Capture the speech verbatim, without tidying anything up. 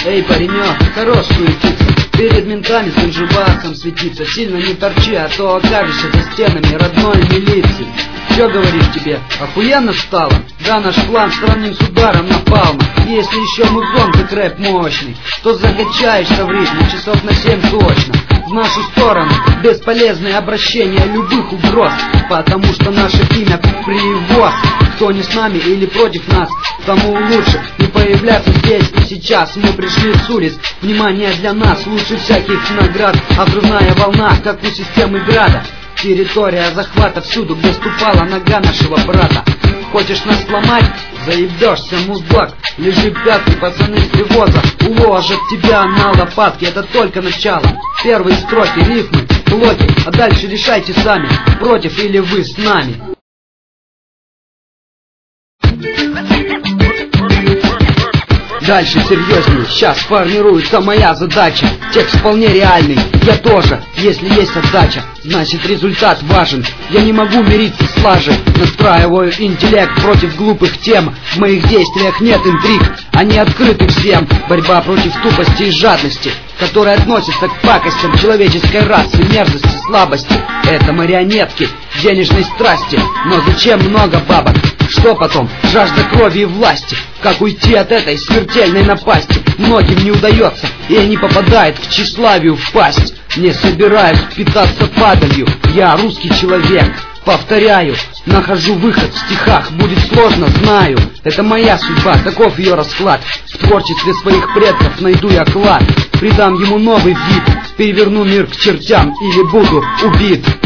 Эй, паренек, хорош суетиться, перед ментами с ганжубасом светиться. Сильно не торчи, а то окажешься за стенами родной милиции. Чё говоришь тебе, охуенно стало? Да, наш план сравним с ударом напалма. Если еще музон так рэп мощный, то закачаешься в ритме часов на семь точно. В нашу сторону бесполезные обращения любых угроз, потому что наше имя привоз. Кто не с нами или против нас, тому лучше не появляться здесь и сейчас. Мы пришли с улиц, внимание для нас лучше всяких наград. Взрывная волна, как у системы града. Территория захвата всюду, где ступала нога нашего брата. Хочешь нас сломать? Заебешься, мудак. Лежи пятки, пацаны с привоза уложат тебя на лопатки. Это только начало. Первые строки, рифмы, блоки, а дальше решайте сами, против или вы с нами. Дальше серьезнее, сейчас формируется моя задача. Текст вполне реальный, я тоже, если есть отдача, значит результат важен. Я не могу мириться с лажей, настраиваю интеллект против глупых тем. В моих действиях нет интриг, они открыты всем. Борьба против тупости и жадности, которые относятся к пакостям человеческой расы, мерзости, слабости. Это марионетки денежной страсти. Но зачем много бабок? Что потом? Жажда крови и власти. Как уйти от этой смертельной напасти? Многим не удается, и они попадают в тщеславию впасть. Не собираюсь питаться падалью, я русский человек. Повторяю, нахожу выход в стихах, будет сложно, знаю. Это моя судьба, таков ее расклад. В творчестве своих предков найду я клад, придам ему новый вид, переверну мир к чертям или буду убит.